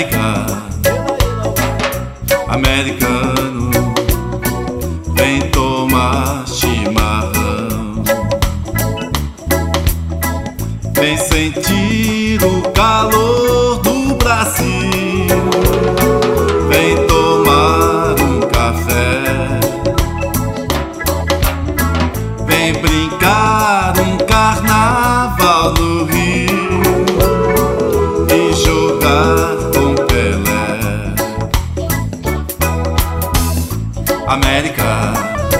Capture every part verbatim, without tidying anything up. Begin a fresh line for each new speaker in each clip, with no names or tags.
América, americano, vem tomar chimarrão, vem sentir o calor do Brasil, vem tomar um café, vem brincar um carnaval no Rio e jogar com Pelé. América,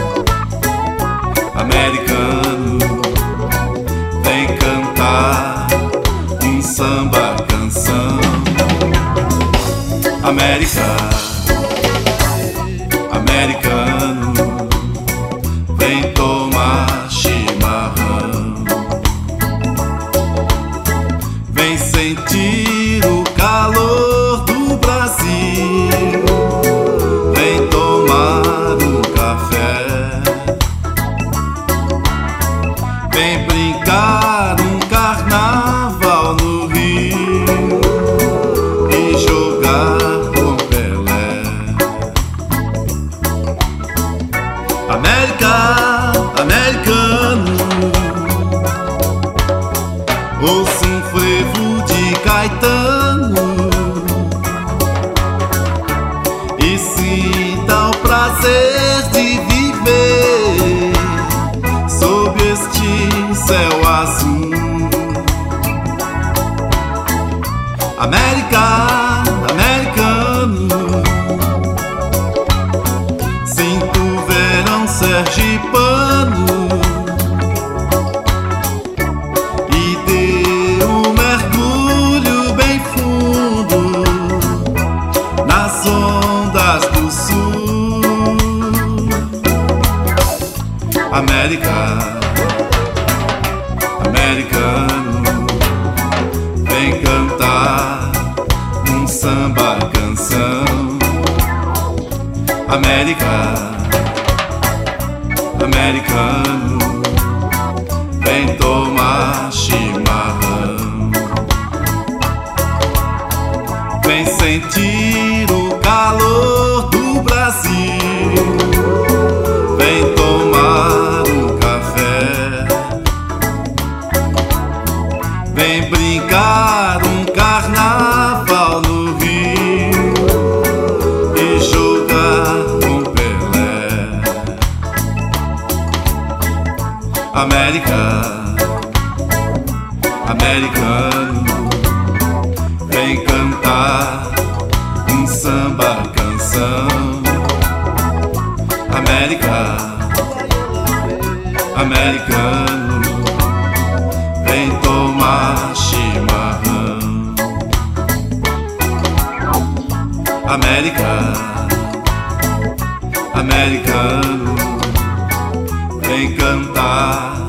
americano, vem cantar um samba canção. América, americano, vem tomar chimarrão, vem sentir o calor do Brasil, vem tomar um café, vem brincar um carnaval no Rio e jogar com Pelé. América, americano, ouça um frevo de Caetano e sinta o prazer de viver sob este céu azul. América, americano, sinto o verão sergipano e dê um mergulho bem fundo nas ondas do sul. América, americano, vem cantar um samba canção. América, americano, vem tomar chimarrão, vem sentir o calor do Brasil, vem tomar um café, vem brincar um carnaval no Rio e jogar com Pelé. América, americano, vem cantar um samba canção. América, americano, vem tomar chimarrão. América, americano, vem cantar